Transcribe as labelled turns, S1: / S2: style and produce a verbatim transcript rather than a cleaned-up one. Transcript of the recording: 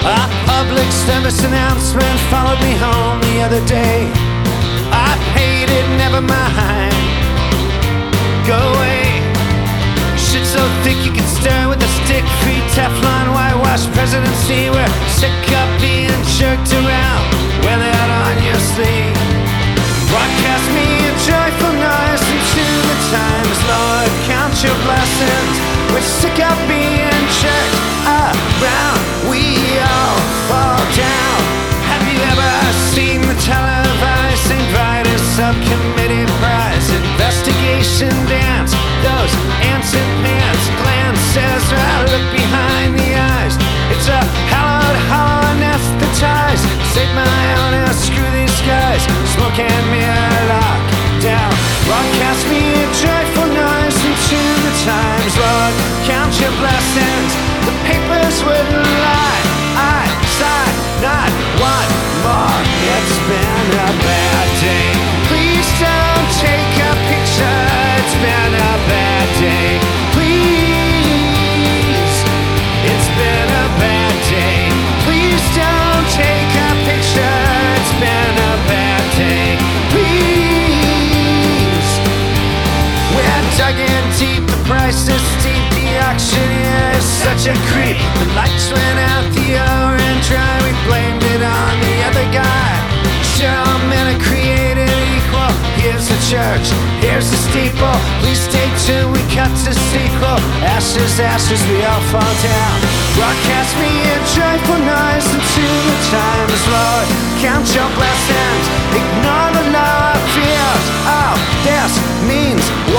S1: A public service announcement followed me home the other day. I paid it, never mind. Go away. Shit so thick you can stir with a stick. Free Teflon, whitewash presidency. We're sick of being jerked around. Wear that on your sleeve. Broadcast me a joyful noise into the times. Lord, count your blessings. We're sick of being jerked around. We all fall down. Have you ever seen the televised Saint Vitus subcommittee prize investigation dance? Those ants and pants glances, I look behind the eyes. It's a hallowed, hollow anesthetized. Save my honor, screw these guys. Smoke and mirror lock down. Broadcast me a joyful noise into the times. Lord, count your blessings. The papers wouldn't lie. I sigh, not one more. It's been a bad day. Please don't take a picture. It's been a bad day. Please, it's been a bad day. Please don't take a picture. It's been a bad day. Please, we're dug in deep. The price is steep. The auctioneer is such a creep. The lights went out, the orange dry. We blamed it on the other guy. Sure, all men are created equal. Here's the church, here's the steeple. Please stay tuned, we cut to sequel. Ashes, ashes, we all fall down. Broadcast me a joyful noise into the times. Lord, count your blessings. Ignore the law of fears. Oh, this means